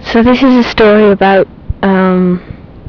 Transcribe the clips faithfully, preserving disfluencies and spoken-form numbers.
So this is a story about um,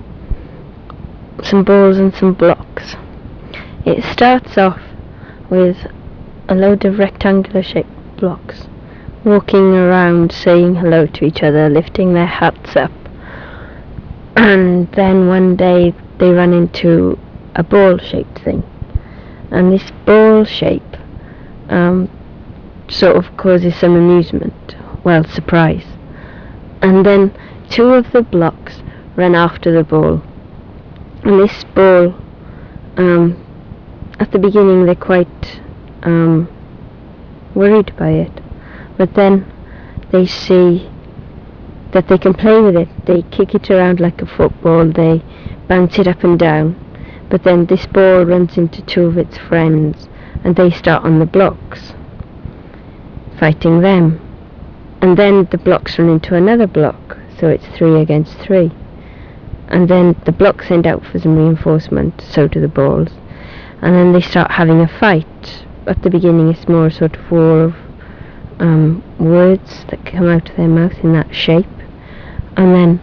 some balls and some blocks. It starts off with a load of rectangular shaped blocks walking around saying hello to each other, lifting their hats up, and then one day they run into a ball shaped thing, and this ball shape um, sort of causes some amusement, well, surprise. And then two of the blocks run after the ball, and this ball, um, at the beginning they're quite um, worried by it, but then they see that they can play with it. They kick it around like a football, they bounce it up and down, but then this ball runs into two of its friends and they start on the blocks, fighting them. And then the blocks run into another block, so it's three against three. And then the blocks send out for some reinforcement, so do the balls. And then they start having a fight. At the beginning it's more a sort of war of um, words that come out of their mouth in that shape. And then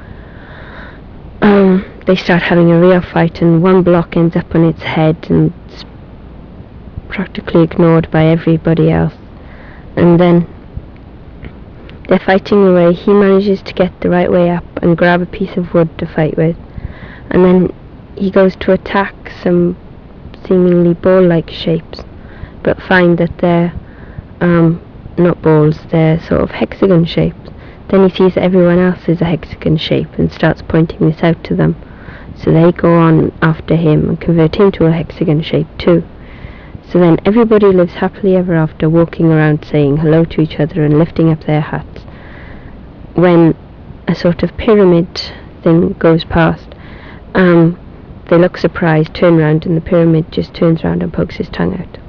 um, they start having a real fight, and one block ends up on its head and it's practically ignored by everybody else. And then they're fighting away. He manages to get the right way up and grab a piece of wood to fight with, and then he goes to attack some seemingly ball-like shapes, but find that they're um, not balls, they're sort of hexagon shapes. Then he sees that everyone else is a hexagon shape and starts pointing this out to them, so they go on after him and convert him to a hexagon shape too. So then everybody lives happily ever after, walking around saying hello to each other and lifting up their hats, when a sort of pyramid thing goes past. Um, they look surprised, turn round, and the pyramid just turns round and pokes his tongue out.